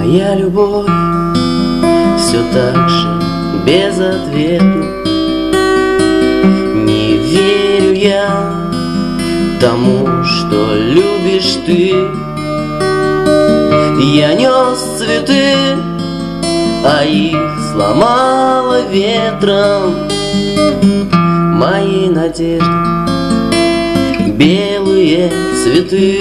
Моя любовь все так же безответна. Не верю я тому, что любишь ты. Я нес цветы, а их сломало ветром. Мои надежды белые цветы.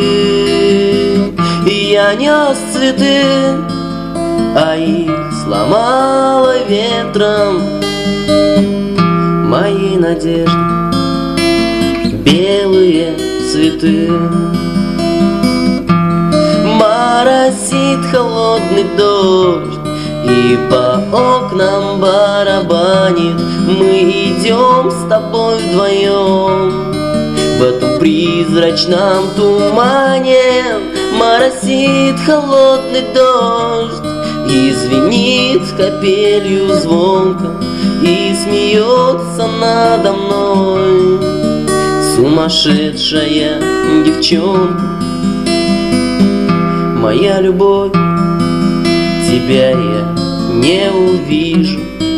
Я нес цветы, а их сломало ветром. Мои надежды белые цветы. Моросит холодный дождь и по окнам барабанит. Мы идем с тобой вдвоем в этом призрачном тумане. Моросит холодный дождь и звенит капелью звонко, и смеется надо мной сумасшедшая девчонка. Моя любовь, тебя я не увижу.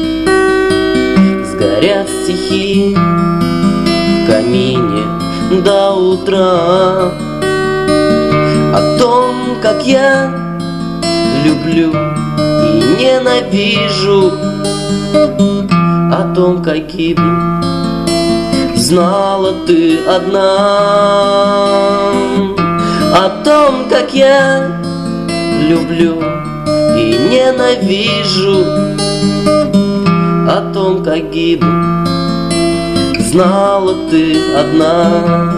Сгорят стихи в камине до утра о том, как я люблю и ненавижу, о том, как гибну, знала ты одна. О том, как я люблю и ненавижу, о том, как гибну, знала ты одна.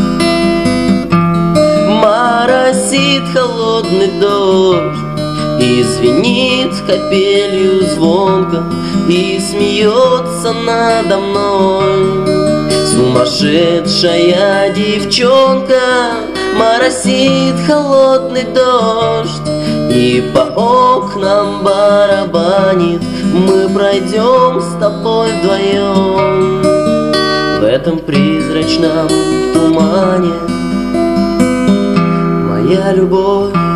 Моросит холодный дождь и звенит капелью звонко, и смеется надо мной сумасшедшая девчонка. Моросит холодный дождь и по окнам барабанит. Мы пройдем с тобой вдвоем в этом призрачном тумане. Моя любовь